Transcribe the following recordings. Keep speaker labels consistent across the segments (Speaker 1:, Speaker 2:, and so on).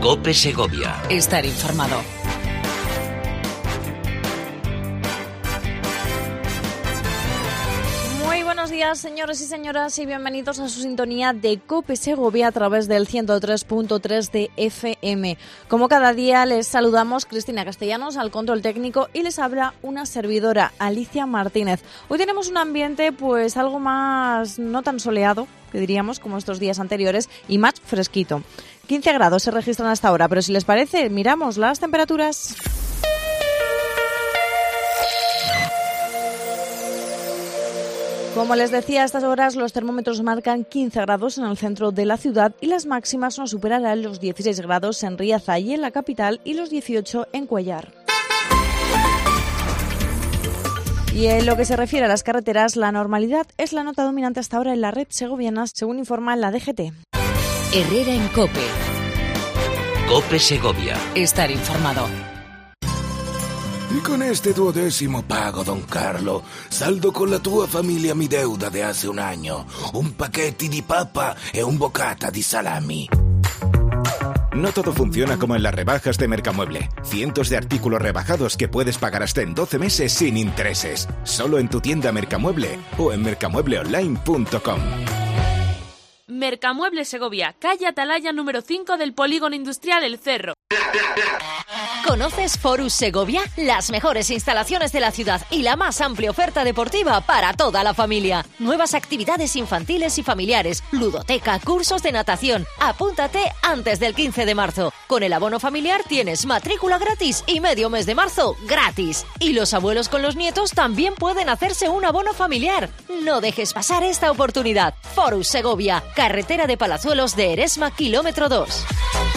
Speaker 1: COPE Segovia.
Speaker 2: Estar informado.
Speaker 3: Buenos días, señores y señoras, y bienvenidos a su sintonía de COPE Segovia a través del 103.3 de FM. Como cada día, les saludamos Cristina Castellanos al control técnico y les habla una servidora, Alicia Martínez. Hoy tenemos un ambiente pues algo más no tan soleado, que diríamos, como estos días anteriores, y más fresquito. 15 grados se registran hasta ahora, pero si les parece, miramos las temperaturas. Como les decía, a estas horas los termómetros marcan 15 grados en el centro de la ciudad y las máximas no superarán los 16 grados en Riaza y en la capital y los 18 en Cuéllar. Y en lo que se refiere a las carreteras, la normalidad es la nota dominante hasta ahora en la red segoviana, según informa la DGT.
Speaker 2: Herrera en COPE.
Speaker 1: COPE Segovia.
Speaker 2: Estar informado.
Speaker 4: E con este 12° pago, Don Carlo, saldo con la tua famiglia mi deuda de hace un año, un paquete di papa e un bocata di salami.
Speaker 5: No todo funciona como en las rebajas de Mercamueble. Cientos de artículos rebajados que puedes pagar hasta en 12 meses sin intereses. Solo en tu tienda Mercamueble o en mercamuebleonline.com.
Speaker 6: Mercamueble Segovia, calle Atalaya número 5 del Polígono Industrial El Cerro.
Speaker 2: ¿Conoces Forus Segovia? Las mejores instalaciones de la ciudad y la más amplia oferta deportiva para toda la familia. Nuevas actividades infantiles y familiares, ludoteca, cursos de natación. Apúntate antes del 15 de marzo. Con el abono familiar tienes matrícula gratis y medio mes de marzo gratis. Y los abuelos con los nietos también pueden hacerse un abono familiar. No dejes pasar esta oportunidad. Forus Segovia, carretera de Palazuelos de Eresma, kilómetro 2.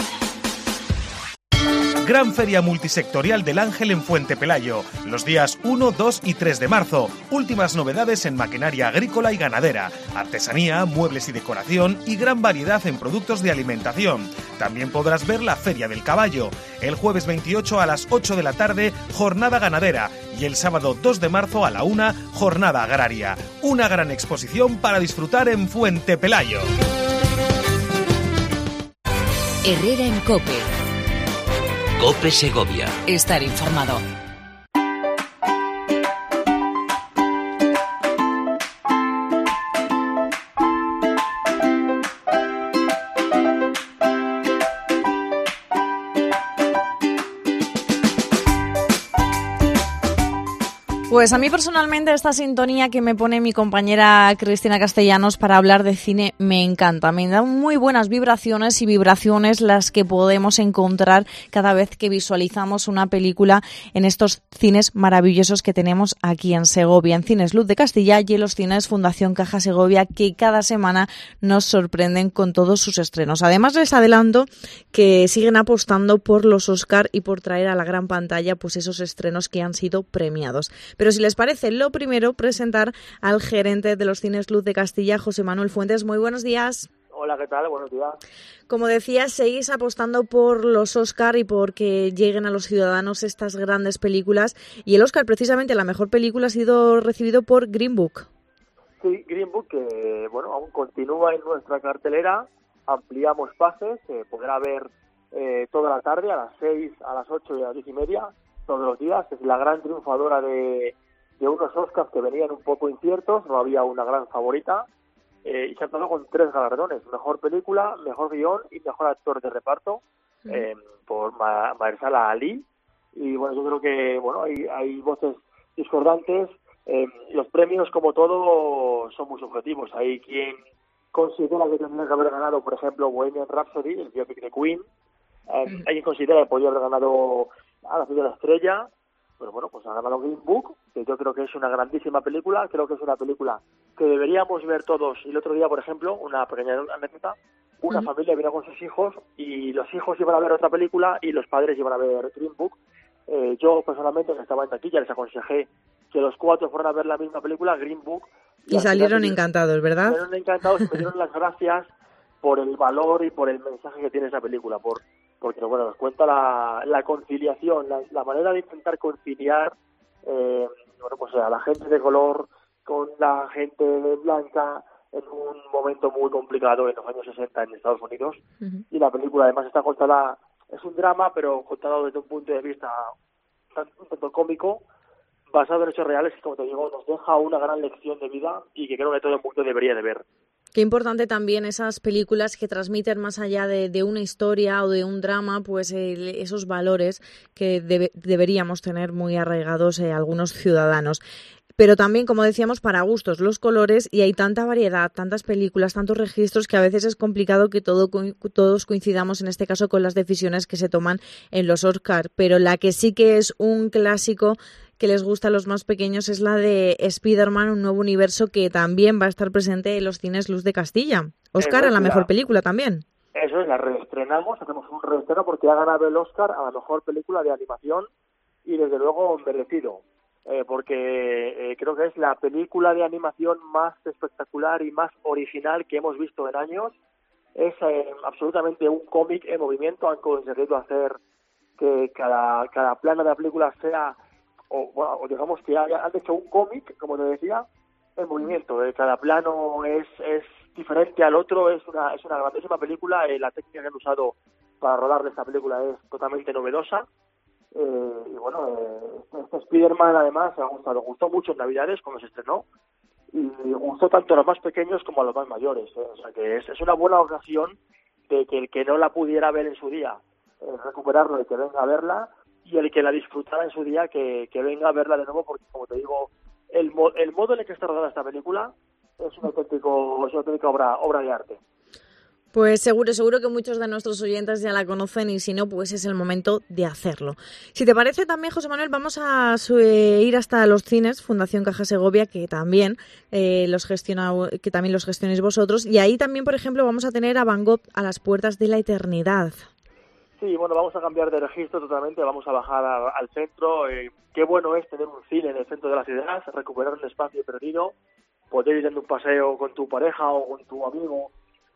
Speaker 7: Gran Feria Multisectorial del Ángel en Fuente Pelayo, los días 1, 2 y 3 de marzo. Últimas novedades en maquinaria agrícola y ganadera, artesanía, muebles y decoración y gran variedad en productos de alimentación. También podrás ver la Feria del Caballo. El jueves 28 a las 8 de la tarde, jornada ganadera. Y el sábado 2 de marzo a la 1, jornada agraria. Una gran exposición para disfrutar en Fuente Pelayo.
Speaker 2: Herrera en COPE.
Speaker 1: COPE Segovia.
Speaker 2: Estar informado.
Speaker 3: Pues a mí personalmente esta sintonía que me pone mi compañera Cristina Castellanos para hablar de cine me encanta. Me dan muy buenas vibraciones y vibraciones las que podemos encontrar cada vez que visualizamos una película en estos cines maravillosos que tenemos aquí en Segovia, en Cines Luz de Castilla y en los cines Fundación Caja Segovia, que cada semana nos sorprenden con todos sus estrenos. Además les adelanto que siguen apostando por los Oscar y por traer a la gran pantalla pues esos estrenos que han sido premiados. Pero si les parece, lo primero, presentar al gerente de los Cines Luz de Castilla, José Manuel Fuentes. Muy buenos días.
Speaker 8: Hola, ¿qué tal? Buenos días.
Speaker 3: Como decía, seguís apostando por los Oscar y por que lleguen a los ciudadanos estas grandes películas. Y el Oscar, precisamente, la mejor película ha sido recibido por Green Book.
Speaker 8: Sí, Green Book, que bueno, aún continúa en nuestra cartelera. Ampliamos pases, podrá ver toda la tarde, a las 6, a las 8 y a las 10:30. Todos los días. Es la gran triunfadora de unos Oscars que venían un poco inciertos, no había una gran favorita, y se ha dado con 3 galardones: mejor película, mejor guión y mejor actor de reparto, por Mahershala Ali. Y bueno, yo creo que bueno, hay voces discordantes. Los premios, como todo, son muy subjetivos. Hay quien considera que tendría que haber ganado, por ejemplo, Bohemian Rhapsody, el biopic de Queen. Hay quien considera que podría haber ganado A la ciudad de la estrella, pero bueno, pues ha ganado Green Book, que yo creo que es una grandísima película. Creo que es una película que deberíamos ver todos. Y el otro día, por ejemplo, una pequeña anécdota, una familia vino con sus hijos y los hijos iban a ver otra película y los padres iban a ver Green Book. Yo personalmente, que estaba en taquilla, les aconsejé que los 4 fueran a ver la misma película, Green Book.
Speaker 3: Y salieron encantados, ¿verdad?
Speaker 8: Salieron encantados y me dieron las gracias por el valor y por el mensaje que tiene esa película, porque bueno, nos cuenta la conciliación, la manera de intentar conciliar bueno, pues a la gente de color con la gente blanca en un momento muy complicado en los años 60 en Estados Unidos. Y la película además está contada Es un drama, pero contado desde un punto de vista un tanto cómico, basado en hechos reales, que, como te digo, nos deja una gran lección de vida y que creo que todo el mundo debería de ver.
Speaker 3: Qué importante también esas películas que transmiten más allá de una historia o de un drama, pues esos valores que deberíamos tener muy arraigados algunos ciudadanos. Pero también, como decíamos, para gustos los colores, y hay tanta variedad, tantas películas, tantos registros, que a veces es complicado que todos coincidamos, en este caso, con las decisiones que se toman en los Oscar. Pero la que sí que es un clásico que les gusta a los más pequeños es la de Spider-Man, un nuevo universo, que también va a estar presente en los cines Luz de Castilla. Oscar a la mejor película también.
Speaker 8: Eso es, la reestrenamos, hacemos un reestreno porque ha ganado el Oscar a la mejor película de animación y desde luego merecido. Porque creo que es la película de animación más espectacular y más original que hemos visto en años. Es absolutamente un cómic en movimiento. Han conseguido hacer que cada plano de la película sea, o digamos que han hecho un cómic, como te decía, en movimiento. Cada plano es diferente al otro. Es una grandísima película. La técnica que han usado para rodar esta película es totalmente novedosa. Y bueno, este Spider-Man además gustó mucho en Navidades cuando se estrenó, y gustó tanto a los más pequeños como a los más mayores, o sea que es una buena ocasión de que el que no la pudiera ver en su día, recuperarlo y que venga a verla, y el que la disfrutara en su día que venga a verla de nuevo, porque como te digo, el modo en el que está rodada esta película es una auténtica obra de arte.
Speaker 3: Pues seguro que muchos de nuestros oyentes ya la conocen, y si no, pues es el momento de hacerlo. Si te parece también, José Manuel, vamos a ir hasta los cines Fundación Caja Segovia, que también los gestionéis vosotros, y ahí también, por ejemplo, vamos a tener a Van Gogh a las puertas de la eternidad.
Speaker 8: Sí, bueno, vamos a cambiar de registro totalmente, vamos a bajar al centro. Qué bueno es tener un cine en el centro de la ciudad, recuperar un espacio perdido, poder ir dando un paseo con tu pareja o con tu amigo,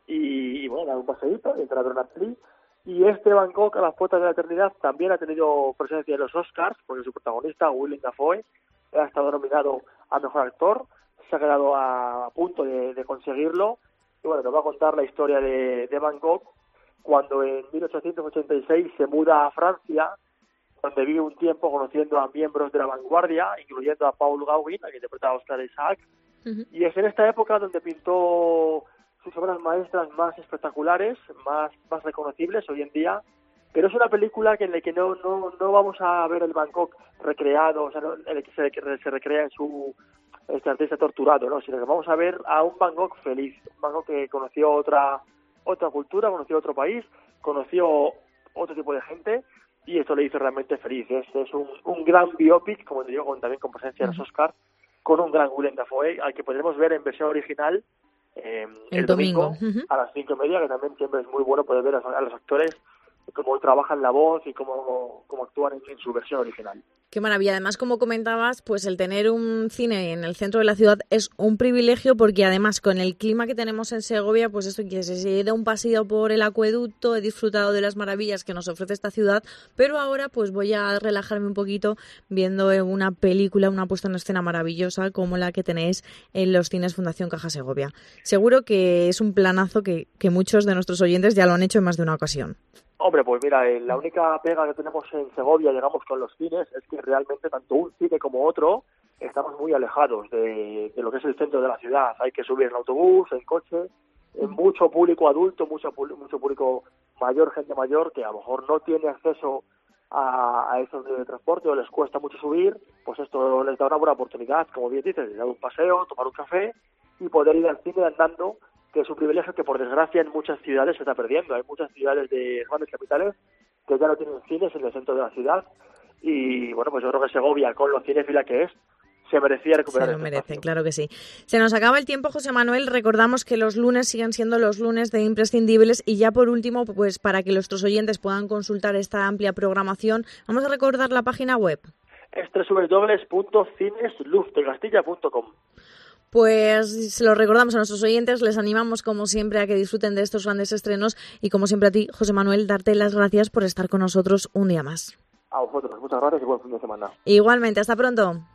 Speaker 8: y bueno, dar un paseíto y entrar a ver una peli. Y este Van Gogh a las puertas de la eternidad también ha tenido presencia en los Oscars, porque su protagonista, Willem Dafoe, ha estado nominado a Mejor Actor, se ha quedado a punto de conseguirlo, y bueno, nos va a contar la historia de Van Gogh, cuando en 1886 se muda a Francia, donde vive un tiempo conociendo a miembros de la vanguardia, incluyendo a Paul Gauguin, a quien interpreta a Oscar Isaac, y es en esta época donde pintó sus obras maestras más espectaculares, más reconocibles hoy en día, pero es una película en la que no vamos a ver el Van Gogh recreado, o sea, no, en el que se recrea en su artista torturado, ¿no? Sino que vamos a ver a un Van Gogh feliz, un Van Gogh que conoció otra cultura, conoció otro país, conoció otro tipo de gente, y esto le hizo realmente feliz. Es un gran biopic, como te digo, también con presencia en los Oscar, con un gran Willem Dafoe, al que podremos ver en versión original el domingo a las 5:30, que también siempre es muy bueno poder ver a los actores cómo trabajan la voz y cómo actúan en su versión original.
Speaker 3: Qué maravilla. Además, como comentabas, pues el tener un cine en el centro de la ciudad es un privilegio, porque además con el clima que tenemos en Segovia, pues esto que se da un paseo por el acueducto, he disfrutado de las maravillas que nos ofrece esta ciudad, pero ahora pues voy a relajarme un poquito viendo una película, una puesta en escena maravillosa como la que tenéis en los cines Fundación Caja Segovia. Seguro que es un planazo que muchos de nuestros oyentes ya lo han hecho en más de una ocasión.
Speaker 8: Hombre, pues mira, la única pega que tenemos en Segovia, digamos, con los cines, es que realmente tanto un cine como otro estamos muy alejados de lo que es el centro de la ciudad. Hay que subir en autobús, en coche, mucho público adulto, mucho público mayor, gente mayor, que a lo mejor no tiene acceso a esos medios de transporte o les cuesta mucho subir, pues esto les da una buena oportunidad, como bien dices, de dar un paseo, tomar un café y poder ir al cine andando, que es un privilegio que por desgracia en muchas ciudades se está perdiendo. Hay muchas ciudades de grandes capitales que ya no tienen cines en el centro de la ciudad, y bueno, pues yo creo que Segovia, con lo cinéfila que es, se merecía recuperar.
Speaker 3: Se lo merecen, claro que sí. Se nos acaba el tiempo, José Manuel. Recordamos que los lunes siguen siendo los lunes de imprescindibles, y ya por último, pues para que nuestros oyentes puedan consultar esta amplia programación, vamos a recordar la página web.
Speaker 8: Es www.cineslufdecastilla.com.
Speaker 3: Pues se lo recordamos a nuestros oyentes, les animamos como siempre a que disfruten de estos grandes estrenos, y como siempre a ti, José Manuel, darte las gracias por estar con nosotros un día más.
Speaker 8: A vosotros, muchas gracias y buen fin de semana.
Speaker 3: Igualmente, hasta pronto.